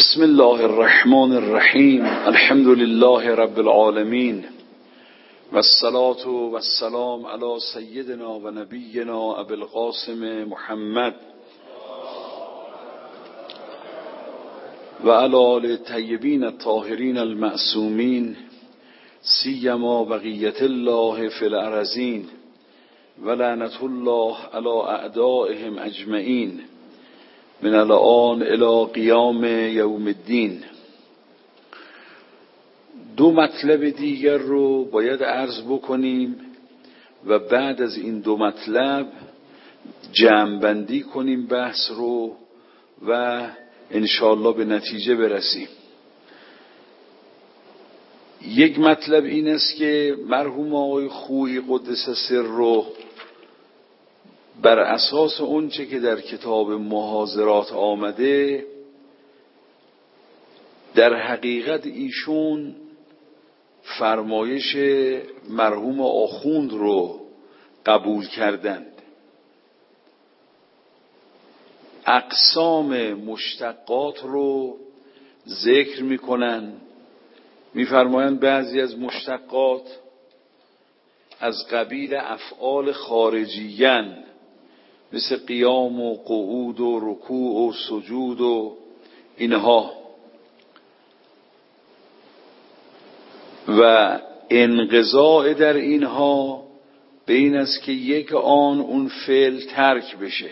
بسم الله الرحمن الرحیم. الحمد لله رب العالمین و الصلاة و السلام علی سیدنا و نبینا ابی القاسم محمد و علی آل الطیبین الطاهرین المعصومین سیما بقیة الله فی الارضین و لعنة الله علی اعدائهم اجمعین من الان الی قیام یوم الدین. دو مطلب دیگر رو باید عرض بکنیم و بعد از این دو مطلب جمع‌بندی کنیم بحث رو و انشاءالله به نتیجه برسیم. یک مطلب این است که مرحوم آقای خویی قدس سره بر اساس اون چه که در کتاب محاضرات آمده، در حقیقت ایشون فرمایش مرحوم آخوند رو قبول کردند. اقسام مشتقات رو ذکر میکنن، میفرمایند بعضی از مشتقات از قبیل افعال خارجیان مثل قیام و قعود و رکوع و سجود و اینها، و انقضاء در اینها به این است که یک آن اون فعل ترک بشه.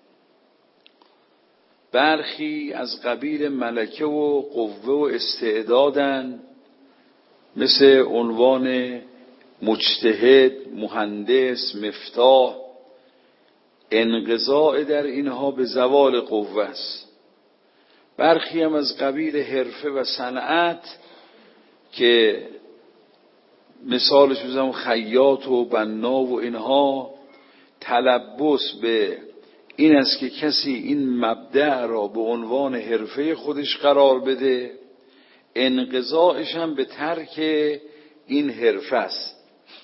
برخی از قبیل ملکه و قوه و استعدادن، مثل عنوان مجتهد، مهندس، مفتاح. انقضاء در اینها به زوال قوه است. برخی هم از قبیل حرفه و صنعت که مثالش بزنم خیاط و بنا و اینها، تلبس به این است که کسی این مبدأ را به عنوان حرفه خودش قرار بده، انقضاءش هم به ترک این حرفه است.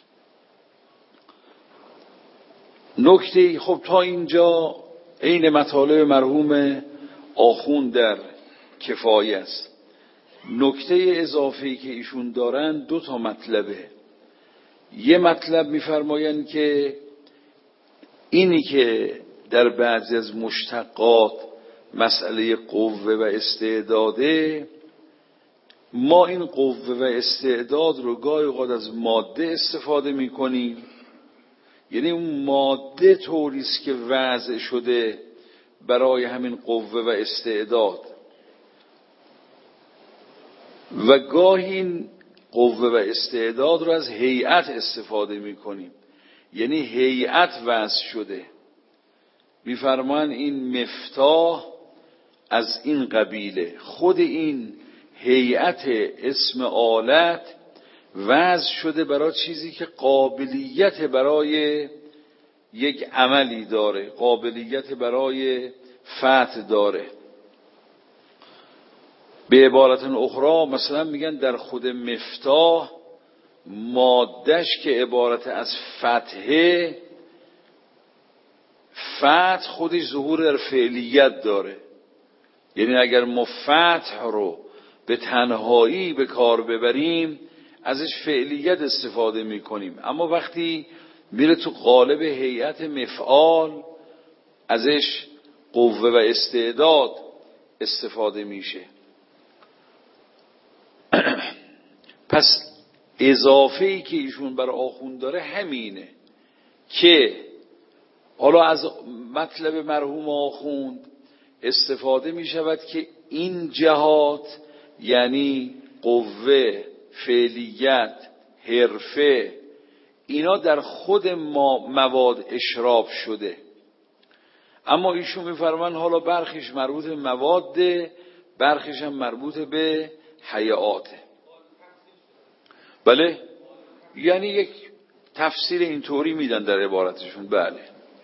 نکته خب تا اینجا عین مطالب مرحوم آخوند در کفایه است. نکته اضافه‌ای که ایشون دارن دو تا مطلبه. یه مطلب میفرمایند که اینی که در بعضی از مشتقات مسئله قوه و استعداده، ما این قوه و استعداد رو گاهی اوقات از ماده استفاده میکنیم، یعنی اون ماده طوریست که وضع شده برای همین قوه و استعداد، و گاهی این قوه و استعداد رو از هیئت استفاده میکنیم، یعنی هیئت وضع شده. میفرمان این مفتاح از این قبیله، خود این هیئت اسم آلت وضع شده برای چیزی که قابلیت برای یک عملی داره، قابلیت برای فتح داره. به عبارت اخرى مثلا میگن در خود مفتاح مادهش که عبارت از فتحه، فتح خودش ظهور در فعلیت داره. یعنی اگر ما فتح رو به تنهایی به کار ببریم ازش فعلیت استفاده میکنیم، اما وقتی میره تو قالب هیئت مفعال ازش قوه و استعداد استفاده میشه. پس اضافه‌ای که ایشون برای آخوند داره همینه که حالا از مطلب مرحوم آخوند استفاده میشود که این جهات، یعنی قوه، فعلیت، حرفه، اینا در خود ما مواد اشراب شده. اما ایشون میفرمان حالا برخیش مربوط به مواده، برخیش هم مربوط به حیاته. بله، یعنی یک تفسیر اینطوری میدن در عبارتشون. بله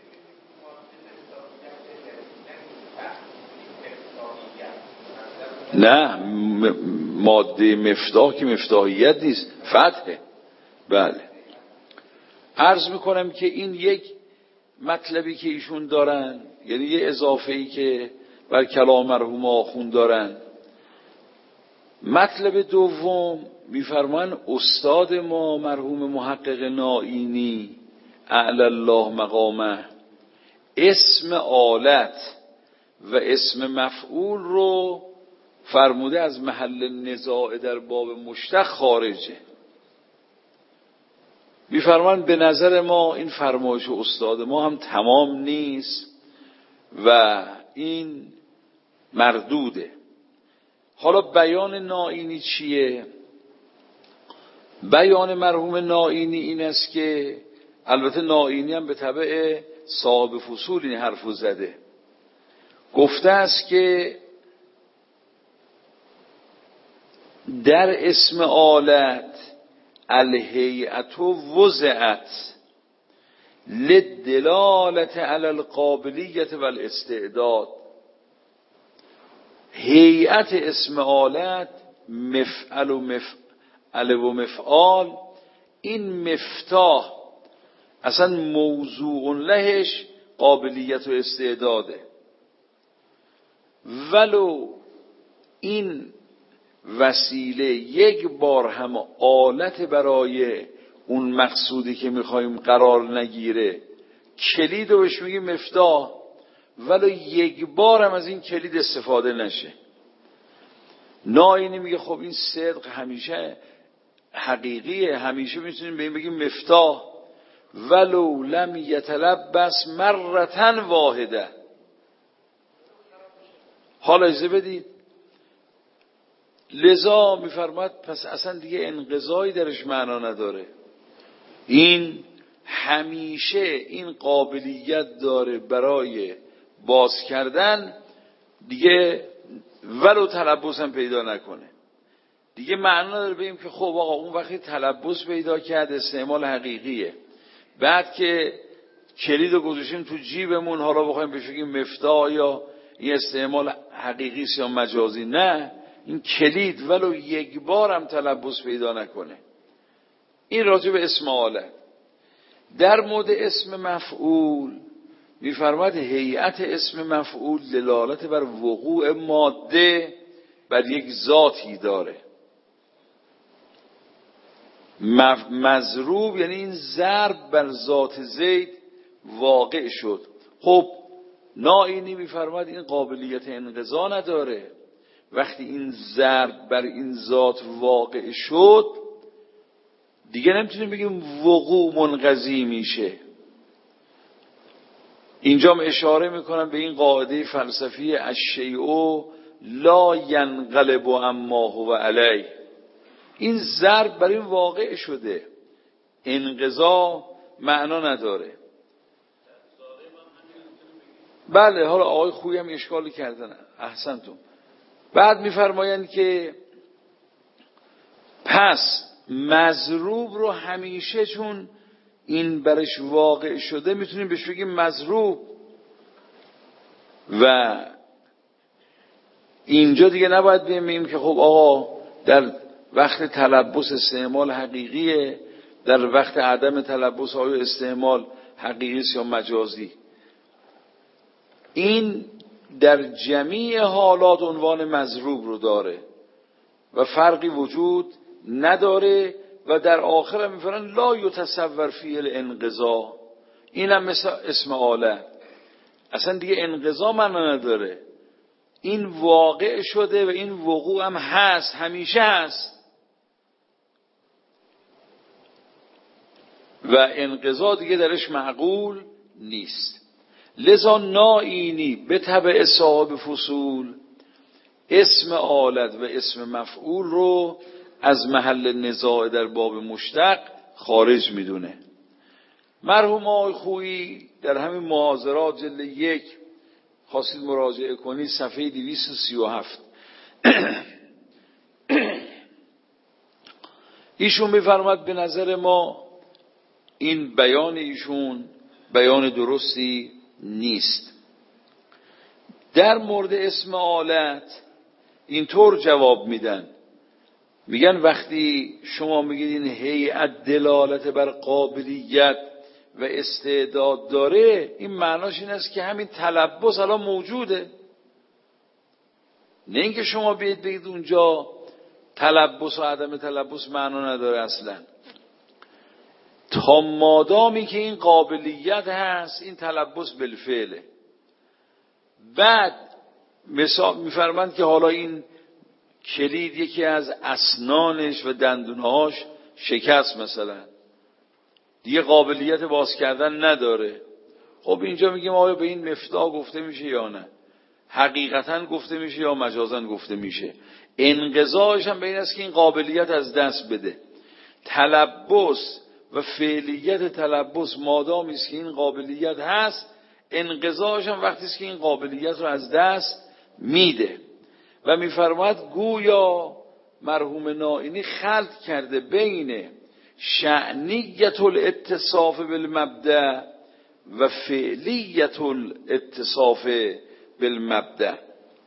نه، ماده مفتاح که مفتاحیت نیست، فتحه. بله، عرض میکنم که این یک مطلبی که ایشون دارن، یعنی یه اضافه‌ای که بر کلام مرحوم آخوند دارن. مطلب دوم میفرمان استاد ما مرحوم محقق نائینی اعلی الله مقامه اسم آلت و اسم مفعول رو فرموده از محل نزاع در باب مشتق خارجه. میفرمان به نظر ما این فرمایش استاد ما هم تمام نیست و این مردوده. حالا بیان نائینی چیه؟ بیان مرحوم نائینی این است که البته نائینی هم به تبع صاحب فصول این حرفو زده، گفته است که در اسم آلت الهیئت وضعت للدلالة علی القابلیت و الاستعداد. هیئت اسم آلت مفعل و مفعل و مفعال، این مفتاح اصلا موضوع لهش قابلیت و استعداده. ولو این وسیله یک بار هم آلت برای اون مقصودی که میخوایم قرار نگیره، کلید رو بهش میگیم مفتاح، ولو یک بار هم از این کلید استفاده نشه. نائینی میگه خب این صدق همیشه حقیقیه، همیشه میتونیم به این بگیم مفتاح ولو لم یتلبس مرتن واحده. حالا اجازه بدید، لذا میفرماد پس اصلا دیگه انقضایی درش معنا نداره، این همیشه این قابلیت داره برای باز کردن، دیگه ولو تلبس هم پیدا نکنه. دیگه معنا نداره بگیم که خب آقا اون وقتی تلبس پیدا کرد استعمال حقیقیه، بعد که کلید رو گذاشتیم تو جیبمون حالا بخوایم بگیم مفتاح یا این استعمال حقیقی است یا مجازی. نه، این کلید ولو یک بار هم تلبس پیدا نکنه. این راجع به اسم آلت. در مورد اسم مفعول میفرماد هیئت اسم مفعول دلالت بر وقوع ماده بر یک ذاتی داره. مضروب یعنی این ضرب بر ذات زید واقع شد. خب نائینی میفرماد این قابلیت انقضا نداره. وقتی این ضرب بر این ذات واقع شد دیگه نمیتونیم بگیم وقوع منقضی میشه. اینجام اشاره میکنم به این قاعده فلسفی الشیء لا ینقلب عما هو علیه. این ضرب بر این واقع شده، انقضا معنا نداره. بله، حالا آقای خویی هم اشکالی کردن، احسنتم. بعد میفرمایند که پس مضروب رو همیشه چون این برش واقع شده میتونیم بهش بگیم مضروب، و اینجا دیگه نباید بگیم که خب آقا در وقت تلبس استعمال حقیقیه، در وقت عدم تلبس آیا استعمال حقیقی است یا مجازی. این در جمیع حالات عنوان مضروب رو داره و فرقی وجود نداره. و در آخر هم میفرن لا یتصور فی الانقضا، این هم مثل اسم آلت اصلا دیگه انقضا معنا نداره، این واقع شده و این وقوع هم هست، همیشه هست و انقضا دیگه درش معقول نیست. لذا نائینی به تبع صاحب فصول اسم آلت و اسم مفعول رو از محل نزاع در باب مشتق خارج میدونه. مرحوم آقای خویی در همین محاضرات جلد 1 خواستید مراجعه کنید صفحه 237 ایشون میفرماد به نظر ما این بیان ایشون بیان درستی نیست. در مورد اسم آلت اینطور جواب میدن، میگن وقتی شما میگید این هیئت دلالت بر قابلیت و استعداد داره، این معناش این است که همین تلبس الان موجوده، نه اینکه شما بگید اونجا تلبس و عدم تلبس معنا نداره اصلا. تا مادامی که این قابلیت هست این تلبس بالفعله. بعد مثال میفرمند که حالا این کلید یکی از اسنانش و دندونهاش شکست مثلا، دیگه قابلیت باز کردن نداره. خب اینجا میگیم آیا به این مفتاح گفته میشه یا نه؟ حقیقتا گفته میشه یا مجازا گفته میشه؟ انقضاعش هم به این است که این قابلیت از دست بده. تلبس و فعلیت تلبس مادامی است که این قابلیت هست، انقضاعش هم وقتی است که این قابلیت رو از دست میده. و میفرماید گویا مرحوم نائینی خلط کرده بین شأنیت الاتصاف بالمبدأ و فعلیت الاتصاف بالمبدأ.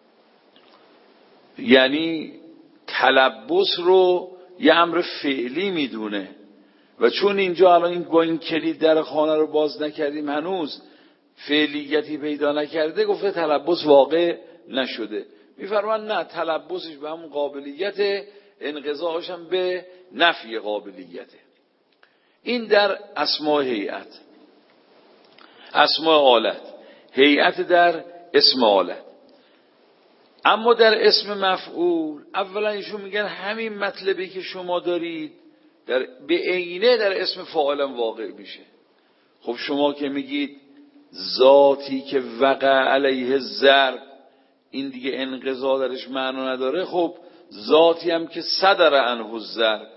یعنی تلبس رو یه امر فعلی میدونه و چون اینجا الان با این کلید در خانه رو باز نکردیم هنوز فعلیتی پیدا نکرده، گفته تلبس واقع نشده. میفرمان نه، تلبسش به همون قابلیت، انقضاعش هم به نفی قابلیته. این در اسماء هیئت، اسماء آلت، هیئت در اسم آلت. اما در اسم مفعول اولا ایشون میگن همین مطلبی که شما دارید به عینه در اسم فاعل واقع میشه. خب شما که میگید ذاتی که وقع علیه ضرب، این دیگه انقضا درش معنا نداره. خب ذاتی هم که صدر عنه الضرب،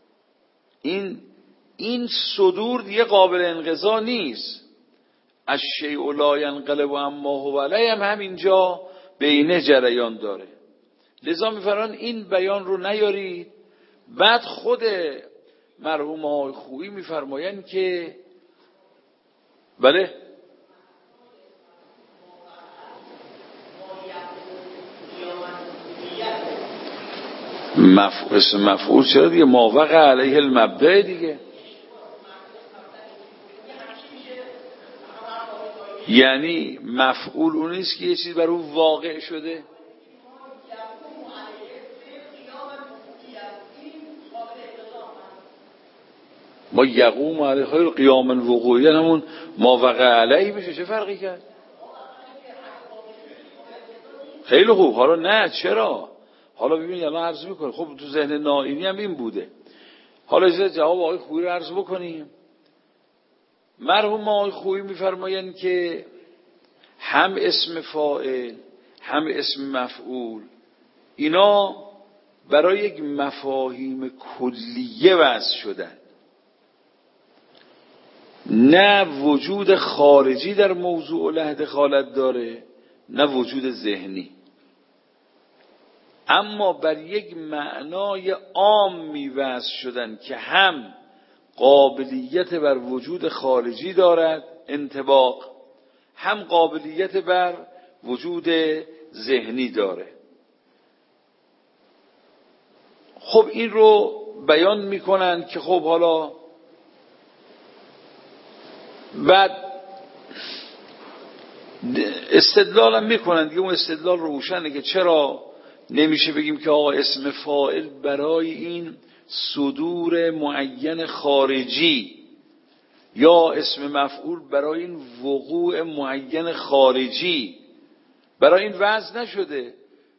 این صدور دیگه قابل انقضا نیست. الشیء لا ینقلب عما هو علیه هم همینجا بینه جریان داره. لذا میفرمان این بیان رو نیارید. بعد خود مرحوم آقای خویی میفرمایند که بله اسم مفعول چرا دیگه ما وقع علیه المبدأ دیگه، یعنی مفعول اون نیست که یه چیز بر اون واقع شده. ما یقوم علیه خیر قیام وقوعی همون ما وقع علیه بشه، چه فرقی کرد؟ خیلی خوب. حالا نه چرا؟ حالا ببینید الان عرض میکنه. خب تو ذهن نائینی هم این بوده. حالا اجازه جواب آقای خویی رو عرض بکنیم. مرحوم آقای خویی میفرمایند که هم اسم فاعل هم اسم مفعول اینا برای یک مفاهیم کلیه وضع شدن، نه وجود خارجی در موضوع له دخالت داره نه وجود ذهنی، اما بر یک معنای عامی وضع شدن که هم قابلیت بر وجود خارجی دارد انطباق، هم قابلیت بر وجود ذهنی داره. خب این رو بیان میکنن که خب حالا بعد استدلال هم میکنن دیگه. اون استدلال روشنه که چرا نمیشه بگیم که آقا اسم فاعل برای این صدور معین خارجی یا اسم مفعول برای این وقوع معین خارجی برای این وضع نشده.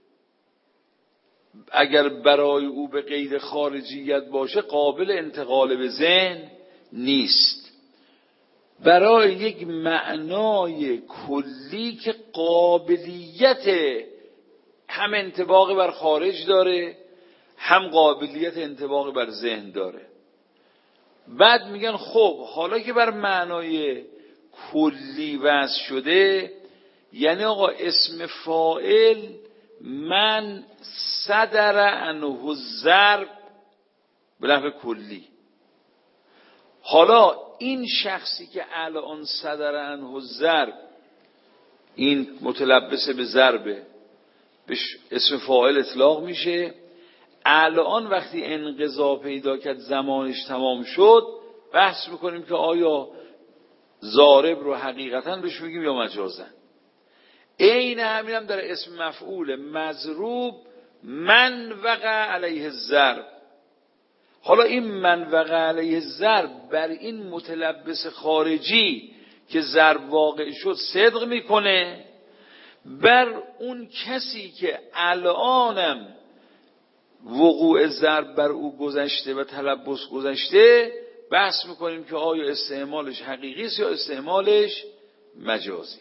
اگر برای او به قید خارجیت باشه قابل انتقال به ذهن نیست. برای یک معنای کلی که قابلیت هم انطباق بر خارج داره هم قابلیت انطباق بر ذهن داره. بعد میگن خب حالا که بر معنای کلی وضع شده، یعنی آقا اسم فاعل من صدر عنه الضرب به لحو کلی. حالا این شخصی که الان صدر عنه الضرب، این متلبس به ضربه، به اسم فاعل اطلاق میشه. الان وقتی انقضا پیدا کرد زمانش تمام شد، بحث میکنیم که آیا ضارب رو حقیقتا بهش میگیم یا مجازن. عین همین هم در اسم مفعول. مضروب من وقع علیه الضرب. حالا این من وقع علیه الضرب بر این متلبس خارجی که ضرب واقع شد صدق میکنه، بر اون کسی که الانم وقوع ضرب بر او گذشته و تلبس گذشته بحث میکنیم که آیا استعمالش حقیقی است یا استعمالش مجازی.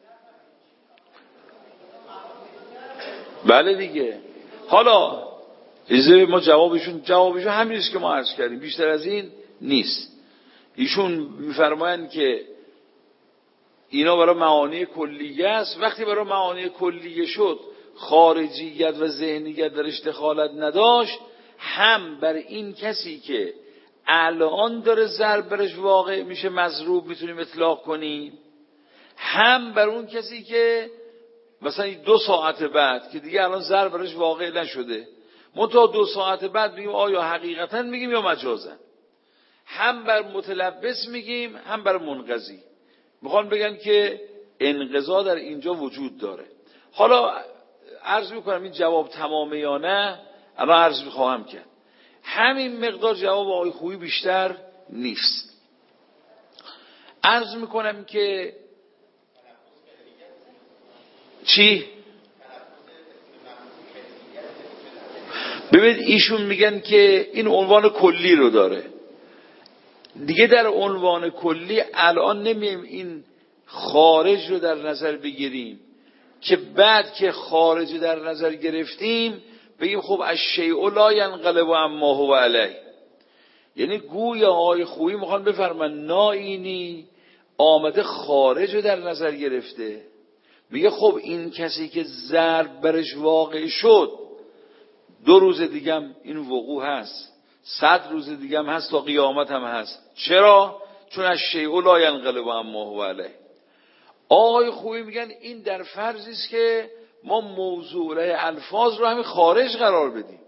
بله دیگه. حالا ما جوابشون همین است که ما عرض کردیم، بیشتر از این نیست. ایشون میفرمایند که اینا برای معانی کلیه است. وقتی برای معانی کلیه شد خارجیت و ذهنیت درش دخالت نداشت، هم بر این کسی که الان داره ضرب برش واقع میشه مضروب میتونیم اطلاق کنیم، هم بر اون کسی که مثلا 2 ساعت بعد که دیگه الان ضرب برش واقع نشده، منتها 2 ساعت بعد میگیم آیا حقیقتا میگیم یا مجازا. هم بر متلبس میگیم هم بر منقضی. میخوان بگن که انقضا در اینجا وجود داره. حالا عرض میکنم این جواب تمامه یا نه الان عرض میخواهم کرد. همین مقدار جواب آقای خویی بیشتر نیست. عرض میکنم که چی؟ ببینید ایشون میگن که این عنوان کلی رو داره دیگه. در عنوان کلی الان نمیم این خارج رو در نظر بگیریم که بعد که خارج در نظر گرفتیم بگیم خب الشیء لا ینقلب عما هو علیه. یعنی گویا آقای خویی میخوان بفرمان ناینی آمده خارج رو در نظر گرفته، میگه خب این کسی که ضرب برش واقع شد 2 روز دیگه هم این وقوع هست، 100 روز دیگه هم هست، تا قیامت هم هست. چرا؟ چون الشیء لا ینقلب عما هو علیه. آقای خویی میگن این در فرضی است که ما موضوع الفاظ رو همین خارج قرار بدیم،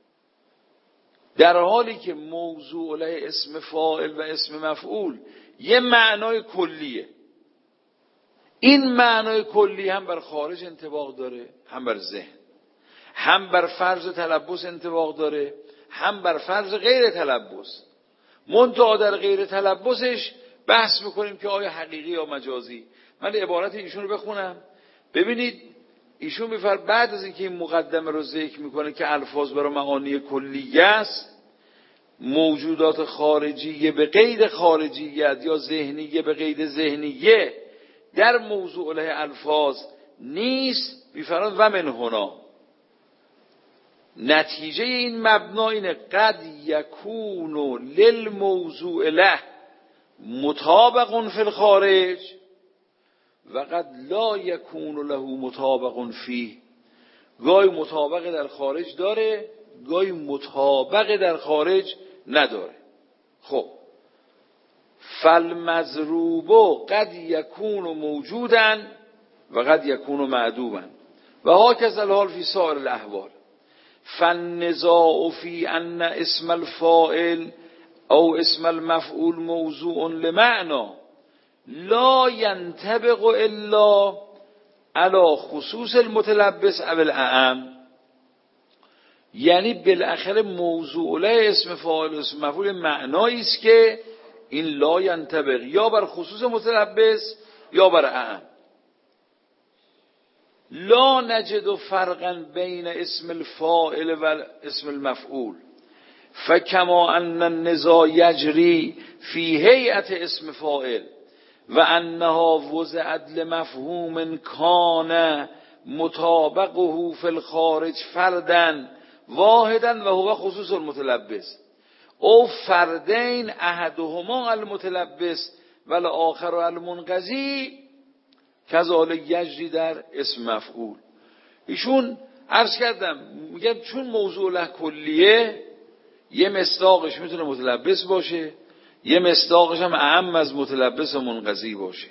در حالی که موضوع اسم فاعل و اسم مفعول یه معنای کلیه. این معنای کلی هم بر خارج انطباق داره، هم بر ذهن، هم بر فرض تلبس انطباق داره، هم بر فرض غیر تلبس. منتها در غیر تلبسش بحث میکنیم که آیا حقیقی یا مجازی. من عبارت ایشون رو بخونم ببینید. ایشون میفرماید بعد از اینکه این مقدمه رو ذکر میکنه که الفاظ برای معانی کلیه است، موجودات خارجیه به قید خارجیت یا ذهنیه به قید ذهنیه در موضوع الفاظ نیست. میفرماید و من هنا نتیجه این مبنا اینه قد یکون للموضوع له مطابق فی الخارج و قد لا یکون له مطابق فیه. گاهی مطابق در خارج داره، گاهی مطابق در خارج نداره. خب فالمضروب قد یکون موجودا و قد یکون معدوما و هاکذا الحال فی سائر الاحوال. فالنزاع فی ان اسم الفاعل او اسم المفعول موضوع لمعنى لا ينطبق الا على خصوص المتلبس او الاعم. یعنی بالاخره موضوع اسم فاعل و اسم مفعول معنایی است که این لا ینطبق یا بر خصوص متلبس یا بر اعم. لا نجد فرقا بین اسم الفاعل و اسم المفعول فکما ان النزاع یجری فی هیئت اسم فاعل و انها وضعت لمفهوم کان مطابقه فی الخارج فردا واحدا و هو خصوص المتلبس او فردین احدهما المتلبس و الاخر المنقضی کذالک یجری در اسم مفعول. ایشون عرض کردم میگن چون موضوع له کلیه یه مصداقش میتونه متلبس باشه، یه مصداقش هم اعم از متلبس و منقضی باشه.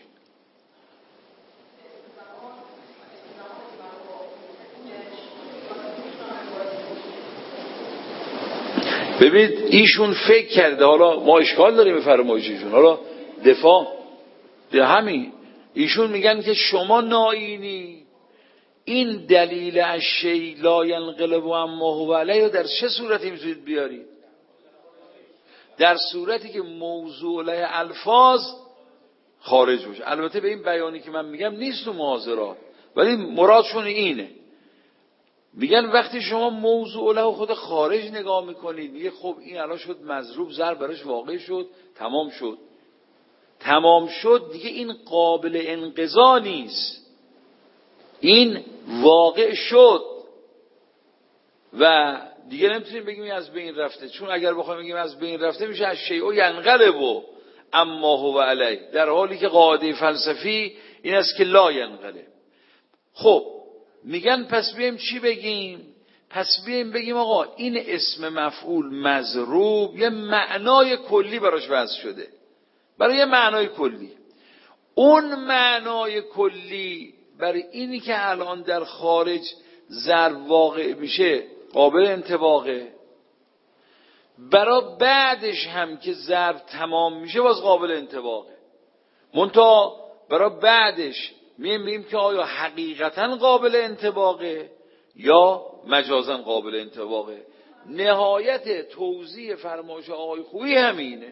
ببینید ایشون فکر کرده، حالا ما اشکال داریم به فرمایش ایشون، حالا دفاع به همین ایشون میگن که شما ناینی این دلیل الشیء لا ینقلب عما هو علیه در چه صورتی میتونید بیارید؟ در صورتی که موضوع له الفاظ خارج بشه. البته به این بیانی که من میگم نیست تو محاضرات، ولی مرادشون اینه. میگن وقتی شما موضوع له خود خارج نگاه میکنید، میگه خب این الان شد مضروب، ضرب براش واقع شد، تمام شد دیگه، این قابل انقضا نیست، این واقع شد و دیگه نمیتونیم بگیم از بین رفته. چون اگر بخوایم بگیم از بین رفته میشه از شیء ینقلب اما هو علیه، در حالی که قاعده فلسفی این است که لا ینقلب. خب میگن پس بیایم چی بگیم؟ پس بیایم بگیم آقا این اسم مفعول مضروب یه معنای کلی براش وضع شده، برای یه معنای کلی. اون معنای کلی برای اینی که الان در خارج ضرب واقع میشه قابل انطباقه، برای بعدش هم که ضرب تمام میشه باز قابل انطباقه. منتها برای بعدش میگیم که آیا حقیقتا قابل انطباقه یا مجازا قابل انطباقه. نهایت توضیح فرمایش آقای خویی همینه.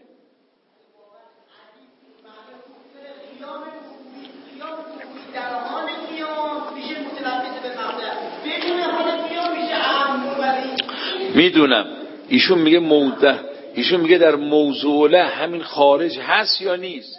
در حال قیام میشه متلبس به مبدأ، بدون حال قیام میشه عام. میدونم ایشون میگه در موضوع له همین خارج هست یا نیست.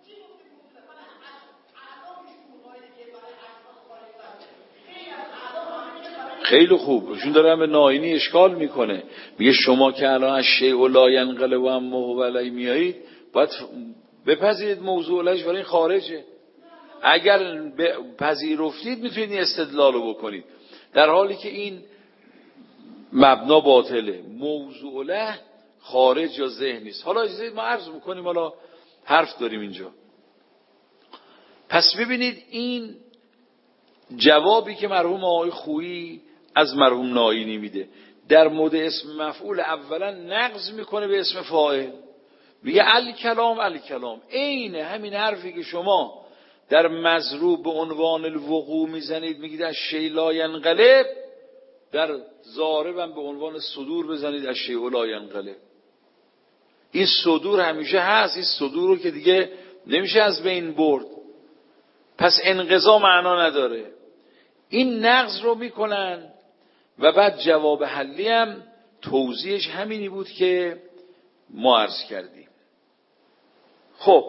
خیلی خوب، ایشون داره به ناینی اشکال میکنه، میگه شما که الان از شیء لا ینقلب عما هو علیه میایید باید بپذیرید موضوع لهش برای این خارجه. اگر پذیرفتید میتونید این استدلال رو بکنید، در حالی که این مبنا باطله. موضوع له خارج یا ذهن نیست. حالا اجازه ما عرض میکنیم، حالا حرف داریم اینجا. پس ببینید این جوابی که مرحوم آقای خویی از مرحوم ناینی میده در مورد اسم مفعول، اولا نقض میکنه به اسم فاعل، میگه الکلام عین همین حرفی که شما در مضروب به عنوان الوقوع میزنید، میگید از شیء لا ینقلب، در ضارب هم به عنوان صدور بزنید از شیء لا ینقلب. این صدور همیشه هست، این صدور رو که دیگه نمیشه از بین برد، پس انقضا معنا نداره. این نقض رو میکنن و بعد جواب حلی هم توضیحش همینی بود که ما عرض کردیم. خب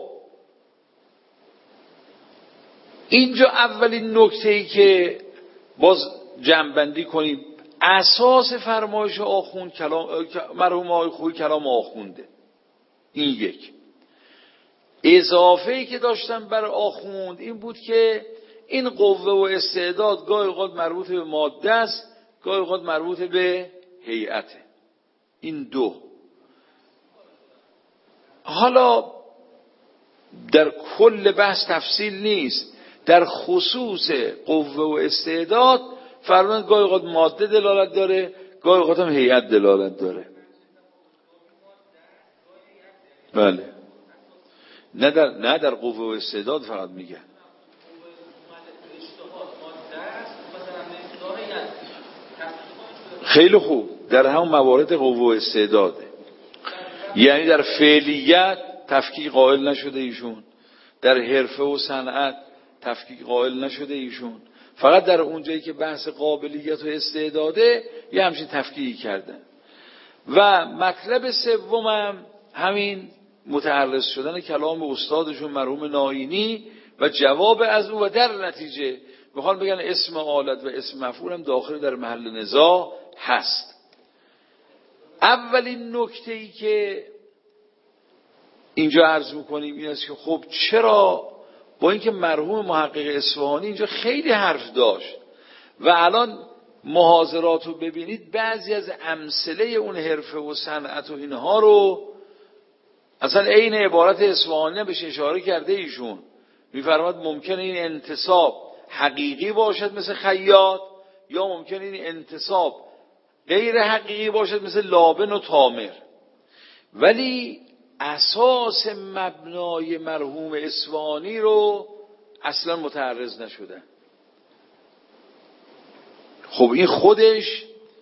اینجا اولین نکته‌ای که باز جمع‌بندی کنیم، اساس فرمایش آخوند کلام مرحوم آقای خویی کلام آخونده. این یک. اضافه‌ای که داشتم بر آخوند این بود که این قوه و استعداد گاهی اوقات مربوط به ماده است، گاهی اوقات مربوط به هیئته. این دو. حالا در کل بحث تفصیل نیست، در خصوص قوه و استعداد فرمودن گاهی اوقات ماده دلالت داره، گاهی اوقات هم هیئت دلالت داره. بله، نه در قوه و استعداد فقط میگن. خیلی خوب، در همون موارد قوه و استعداده، یعنی در فعلیت تفکیک قائل نشده ایشون، در حرفه و صنعت تفکیک قائل نشده ایشون، فقط در اونجایی که بحث قابلیت و استعداده یه همچین تفکیکی کردن. و مطلب سومم همین متعرض شدن کلام استادشون مرحوم ناینی و جواب از او، و در نتیجه میخوان بگن اسم آلت و اسم مفعول هم داخل در محل نزاع هست. اولین نکته‌ای که اینجا عرض میکنیم این است که خب چرا با اینکه مرحوم محقق اصفهانی اینجا خیلی حرف داشت و الان محاضرات رو ببینید بعضی از امثله اون حرفه و صنعت و اینها رو اصلا عین عبارت اصفهانی بهش اشاره کرده ایشون. میفرماد ممکنه این انتصاب حقیقی باشد مثل خیاط، یا ممکنه این انتصاب غیر حقیقی باشد مثل لابن و تامر، ولی اساس مبنای مرحوم اصفهانی رو اصلا متعرض نشدن. خب این خودش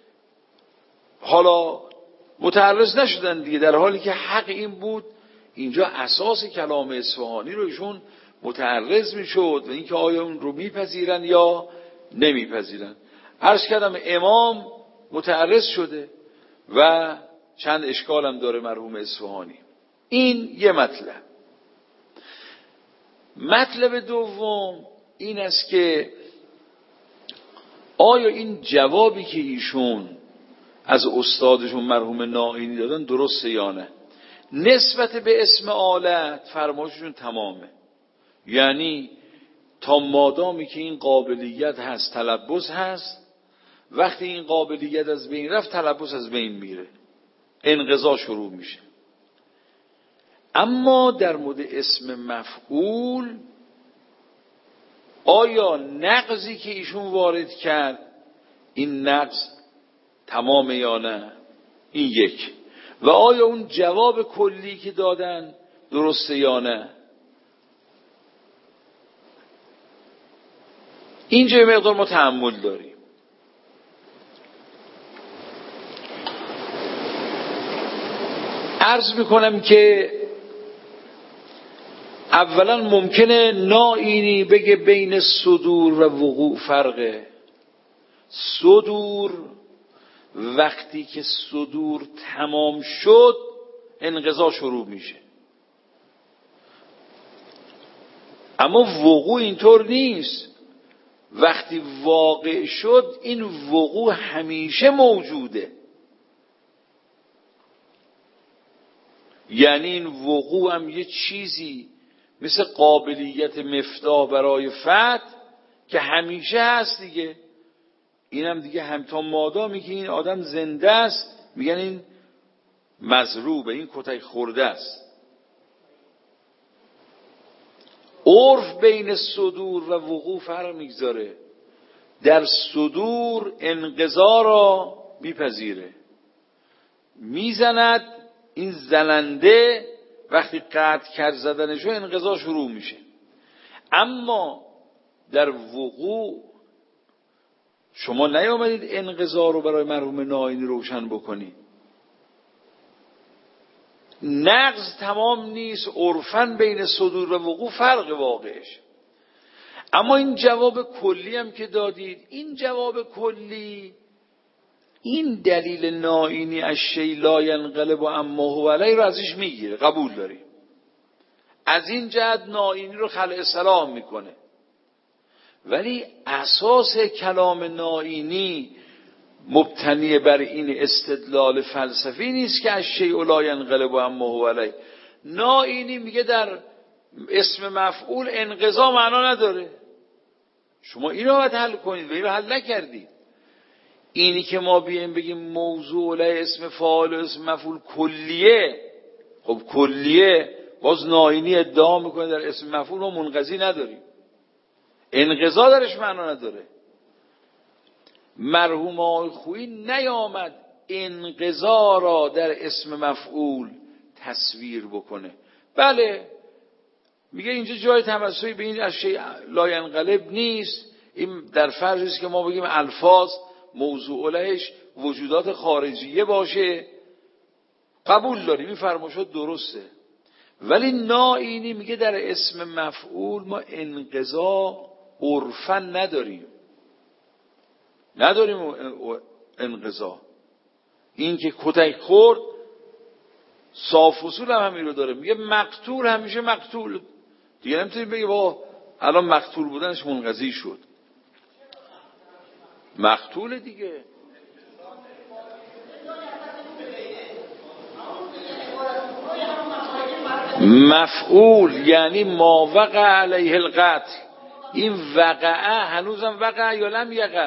حالا متعرض نشدن دیگه، در حالی که حق این بود اینجا اساس کلام اصفهانی رو ایشون متعرض میشد و اینکه آیا اون رو میپذیرن یا نمیپذیرن. عرض کردم امام متعرض شده و چند اشکال هم داره مرحوم اصفهانی. این یه مطلب. مطلب دوم این است که آیا این جوابی که ایشون از استادشون مرحوم نائینی دادن درسته یا نه؟ نسبت به اسم آلت فرمایششون تمامه، یعنی تا مادامی که این قابلیت هست تلبس هست، وقتی این قابلیت از بین رفت تلبس از بین میره، انقضا شروع میشه. اما در مورد اسم مفعول آیا نقضی که ایشون وارد کرد این نقض تمامه یا نه؟ این یک. و آیا اون جواب کلی که دادن درسته یا نه؟ اینجا یه مقدار ما تأمل داریم. عرض میکنم که اولا ممکنه نائینی بگه بین صدور و وقوع فرقه. صدور وقتی که صدور تمام شد انقضا شروع میشه، اما وقوع اینطور نیست. وقتی واقع شد این وقوع همیشه موجوده، یعنی این وقوع هم یه چیزی مثل قابلیت مفتاح برای فتح که همیشه هست دیگه. اینم دیگه هم تا مادامی که این آدم زنده است میگن این مضروبه، این کتک خورده است. عرف بین صدور و وقوع فرق میگذاره. در صدور انقضا را میپذیره، میزند، این زننده وقتی قطع کرد زدنشو انقضا شروع میشه. اما در وقوع شما نیامدید انقضا رو برای مرحوم نائینی روشن بکنید. نقض تمام نیست، عرفاً بین صدور و وقوع فرق واقعش. اما این جواب کلی هم که دادید، این جواب کلی این دلیل نائینی از شی لا ینقلب و اما هو علیه رو ازش میگیره، قبول داریم. از این جهت نائینی رو خلع سلام میکنه. ولی اساس کلام نائینی مبتنی بر این استدلال فلسفی نیست که از شیء لا ینقلب و اما هو علیه. نائینی میگه در اسم مفعول انقضا معنا نداره. شما این رو باید حل کنید و این رو حل نکردید. اینی که ما بیایم بگیم موضوع علیه اسم فاعل و اسم مفعول کلیه، خب کلیه، باز نائینی ادعا میکنه در اسم مفعول ما منقضی نداریم، انقضا درش معنا نداره. مرحوم آقای خویی نیامد انقضا را در اسم مفعول تصویر بکنه. بله میگه اینجا جای تمسکی به این از شیء لا ینقلب نیست. این در فرض است که ما بگیم الفاظ موضوع لهش وجودات خارجیه باشه، قبول داریم، این فرمایشات درسته. ولی نائینی میگه در اسم مفعول ما انقضا عرفاً نداریم انقضا. این که کتک خورد صاف اصول هم همین رو داره، میگه مقتول همیشه مقتول دیگه، نمیتونیم بگه با الان مقتول بودنش منقضی شد، مقتول دیگه. مفعول یعنی ما وقع علیه القتل. این وقعه هنوزم وقع یا لم یقع؟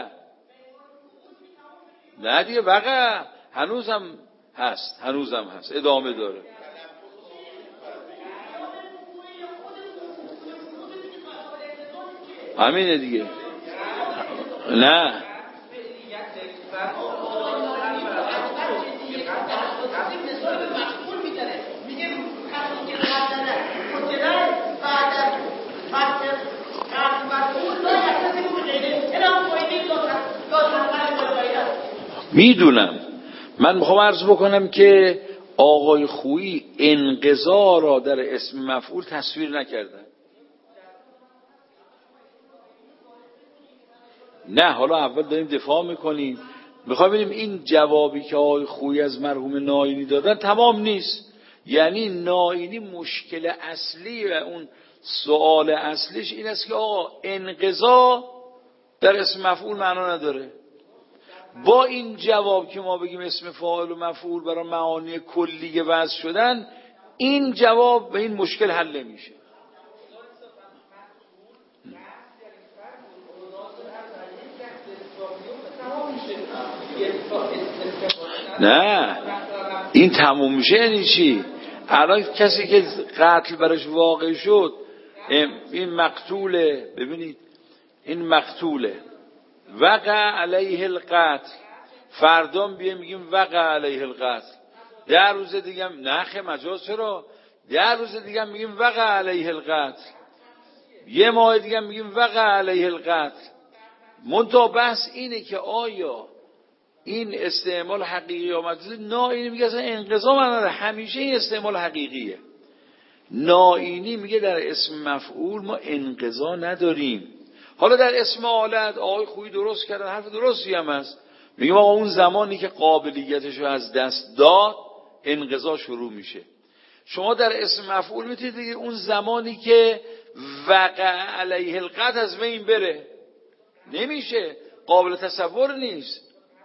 نه دیگه وقع هنوزم هست، ادامه داره. همینه دیگه. نه میدونم. من میخوام عرض بکنم که آقای خویی انقضا را در اسم مفعول تصویر نکردن. نه، حالا اول داریم دفاع میکنیم، میخوایم ببینیم این جوابی که آقای خویی از مرحوم ناینی دادن تمام نیست. یعنی ناینی مشکل اصلی و اون سوال اصلیش این است که آقا انقضا در اسم مفعول معنا نداره. با این جواب که ما بگیم اسم فاعل و مفعول برای معانی کلیه وضع شدن، این جواب به این مشکل حل نمیشه. نه، این تموم میشه یعنی چی؟ الان کسی که قتل برش واقع شد، این مقتوله، ببینید این مقتوله، وقع علیه القتل، فردا میگیم وقع علیه القتل، 10 روز دیگه نخه مجاز، چرا 10 روز دیگه میگیم وقع علیه القتل، 1 ماه دیگه میگیم وقع علیه القتل. منتها بحث اینه که آیا این استعمال حقیقی آمده؟ ناینی میگه اصلا انقضا معنی همیشه این استعمال حقیقیه. ناینی میگه در اسم مفعول ما انقضا نداریم. حالا در اسم آلت آقای خویی درست کردن، حرف درستی هم هست، میگیم آقا اون زمانی که قابلیتشو از دست داد انقضا شروع میشه. شما در اسم مفعول میتونید بگید اون زمانی که وقع علیه القتل از بین بره، نمیشه، قابل تصور نیست.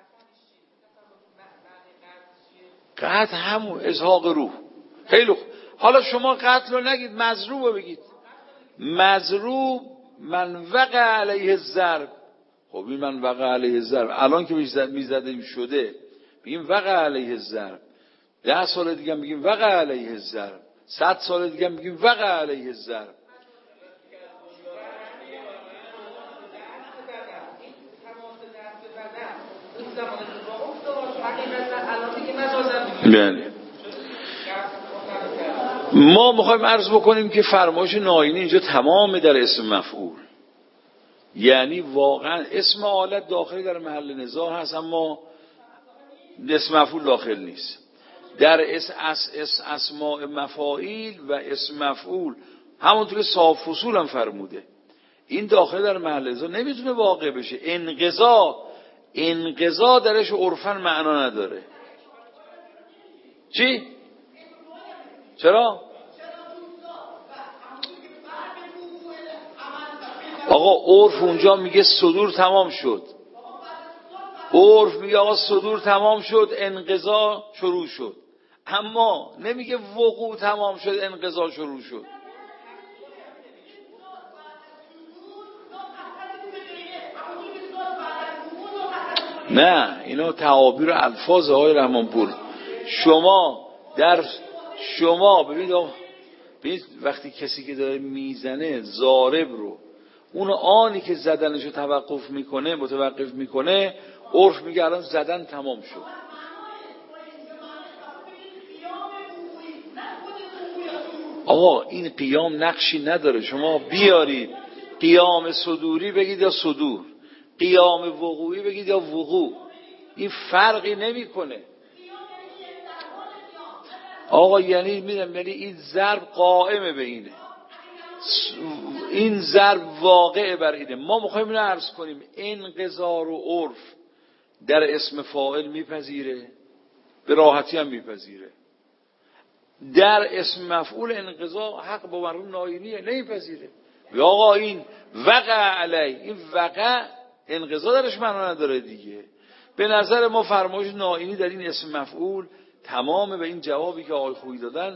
قتل همون ازهاق روح. خیلی خوب، حالا شما قتل رو نگید، مضروب رو بگید. مضروب من وقع علیه الضرب. خب این من وقع علیه الضرب الان که میزده شده میگیم وقع علیه الضرب، 10 سال دیگه میگیم وقع علیه الضرب، 100 سال دیگه میگیم وقع علیه الضرب. بله، ما میخوایم عرض بکنیم که فرمایش ناینی اینجا تمام در اسم مفعول، یعنی واقعا اسم آلت داخلی در محل نزاع هست اما اسم مفعول داخل نیست. در اسماء مفاعیل و اسم مفعول همونطور که صاحب فصول هم فرموده این داخل در محل نزاع نمیتونه واقع بشه. انقضا درش عرفاً معنا نداره. چی؟ چرا؟ آقا عرف اونجا میگه صدور تمام شد، عرف میگه آقا صدور تمام شد انقضا شروع شد، اما نمیگه وقوع تمام شد انقضا شروع شد. نه، اینا تعابیر و الفاظ آقای رحمانپور. شما ببینید وقتی کسی که داره میزنه ضارب رو، اون آنی که زدنشو متوقف میکنه عرف میگه الان زدن تمام شد. آقا این قیام نقشی نداره، شما بیارید قیام صدوری بگید یا صدور، قیام وقوعی بگید یا وقوع، این فرقی نمیکنه. آقا یعنی این ضرب قائمه به اینه، این ضرب واقع بر اینه. ما میخوایم اینو عرض کنیم انقضا و عرف در اسم فاعل میپذیره، به راحتی هم میپذیره. در اسم مفعول انقضا حق با مرحوم ناینیه، نمیپذیره. یا آقا این وقع علی، این وقع انقضا درش معنا نداره دیگه. به نظر ما فرمایش ناینی در این اسم مفعول تمامه به این جوابی که آقای خویی دادن.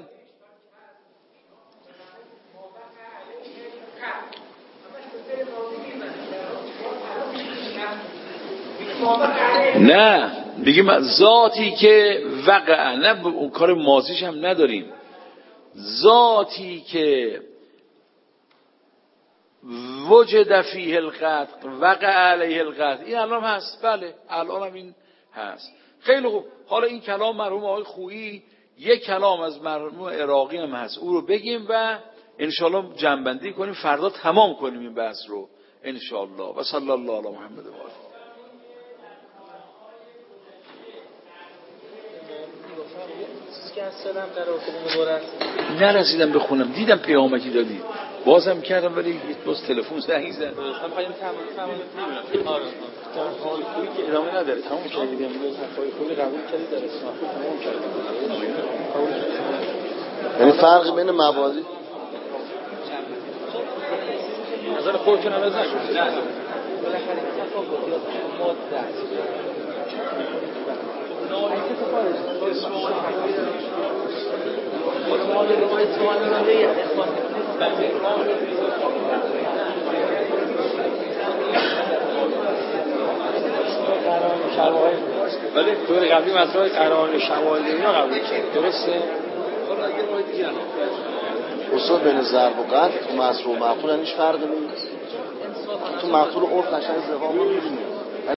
نه، بگیم ذاتی که وقع، نه اون کار ماضیش هم نداریم، ذاتی که وجد فیه القتل وقع علیه القتل، این الان هست. بله الان هم این هست. خیلی خوب، حالا این کلام مرحوم آقای خویی، یک کلام از مرحوم عراقی هم هست، او رو بگیم و انشاءالله جمع‌بندی کنیم، فردا تمام کنیم این بحث رو انشاءالله. و صلی الله علی محمد و آله. که از سلام در رابطه مبارک نرسیدم بخونم، دیدم پیامکی دادید بازم کردم ولی باز تلفن زنگ زد. من پایم تمام نمیدونم. آره حال خوبی که ادامه نداره، تموم شد دیگه. حال خوبی قبول کردید در اسم تموم کرد. یعنی فرقی بین مبادی نظر خودتون هم نظر کنید. بالاخره تفاوتات ماده است. ولی طور قبلی مطرح قرار شوالی اینا قبول کرد، درسته؟ اصلا بین ضرب و قطع تو مصروع و معقول هیچ فرقی نیست. تو مقتول عرف قشنگ زوام رو می‌بینی.